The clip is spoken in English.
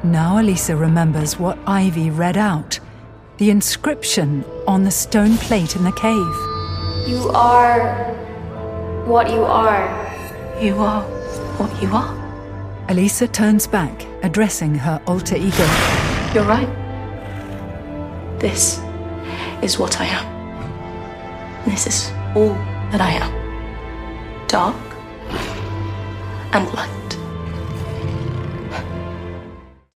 Now Elisa remembers what Ivy read out. The inscription on the stone plate in the cave. You are what you are. You are what you are. Elisa turns back, addressing her alter ego. You're right. This is what I am. This is all that I am. Dark and light.